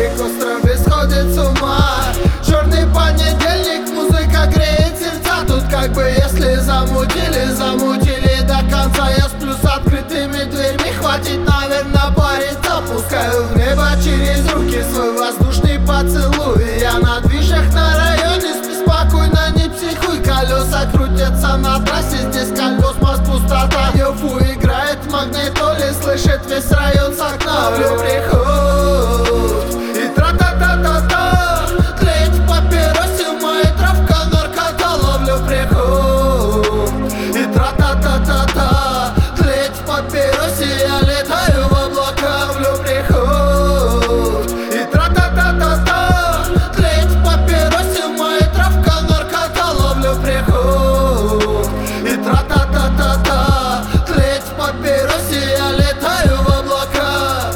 Их острове сходит с ума. Черный понедельник, музыка греет сердца. Тут как бы если замутили, замутили до конца. Я сплю с открытыми дверьми, хватит, наверное, париться. Пускаю в небо через руки свой воздушный поцелуй. Я на движах на районе, спи спокойно, не психуй. Колеса крутятся на трассе, здесь как космос, пустота. Йофу играет магнитоли, слышит весь район с окна. Ловлю приход и тра-та-та-та-та. Тлеет в папиросе моя травка, наркота. Ловлю приход и тра-та-та-та-та. Тлеет в папиросе, я летаю в облака. Ловлю приход и тра-та-та-та-та. Тлеет в папиросе моя травка, наркота. Ловлю приход и тра-та-та-та-та. Тлеет в папиросе, я летаю в облака.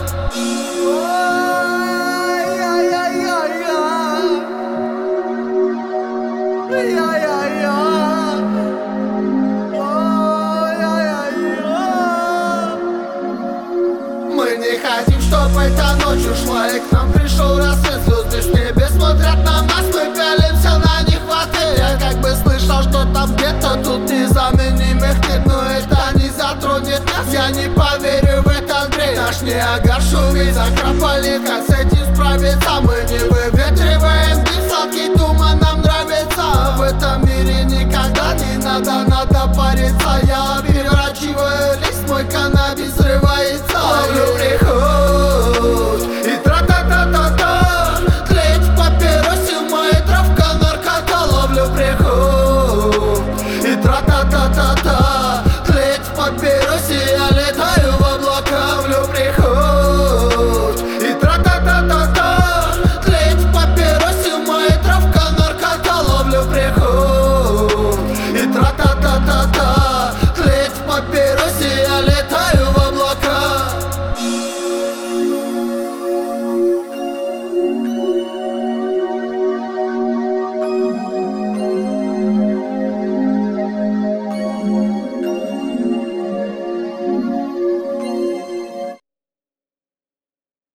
Мы не хотим, чтоб эта ночь ушла, и к нам пришел рассвет. Звезды с небес смотрят на нас, мы пялимся на них в ответ. Я как бы слышал, что там где-то тут незаменимых нет, но это не затронет нас. Я не поверю в этот бред. Наш Ниагар шумит, закропали